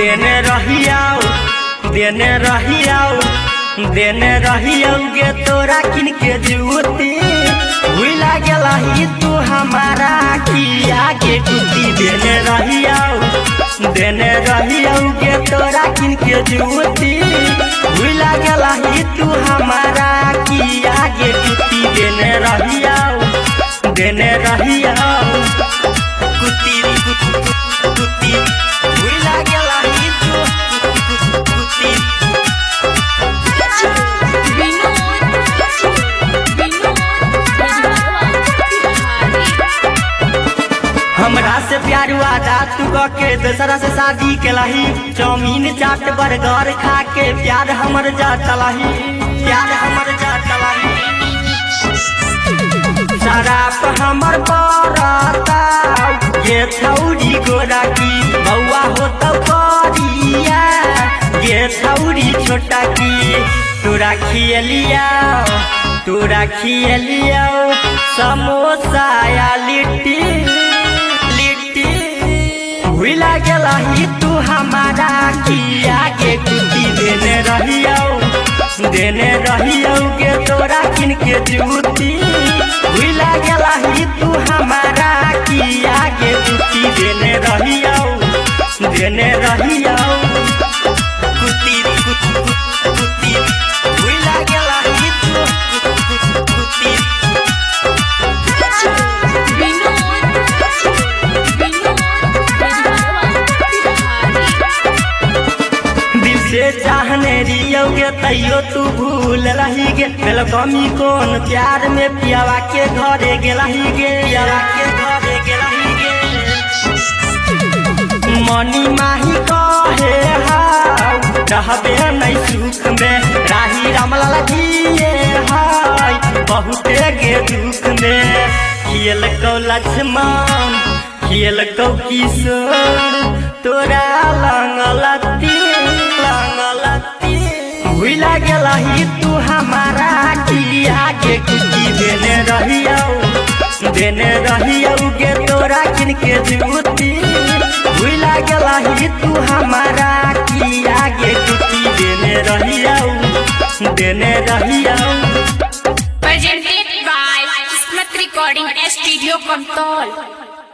देने रहियाऊ गे तोरा किन के जूती भूला गेला ही तू हमारा किया के कुती। देने रहियाऊ गे तोरा किन के जूती भूला गेला ही तू हमारा किया के कुती। देने रहियाऊ कुती भूला गेला ही तू कुती। हमरा से प्यार वादा तू के दूसरा से शादी केलही चाउमीन चाट बर्गर खा के प्यार हमर जाटलही शराब हमर पड़ता ये छौरी गोरा की बउआ हो तो करिया ये छौरी छोटा की तोरा खियलिया समोसा या लिट्टी भूला गेला ही तू हमारा किया के कुती। देने रहियाऊ गे तोरा किन के जूती भूला गेला ही तू हमारा किया के कुती। देने रहियाऊ कुती भूला गेला ही तू कुती। चाहने रियोगे तैयो तू भूल रही गे मेल कमी कौन प्यार में पियावा के घरे गेलही गे मनी माही कहे रहबे नहीं सुख में राही रामलाल जिए हाय बहुते गे दुख में खियल कौ लक्ष्मण खियल कौ किशोर तोरा लंगलती भूला गेला ही तू हमारा किया के कुती। देने रहियाऊ गे तोरा किन के जूती भूला गेला ही तू हमारा किया के कुती। देने रहियाऊ Presented by Smith Recording Studio Control।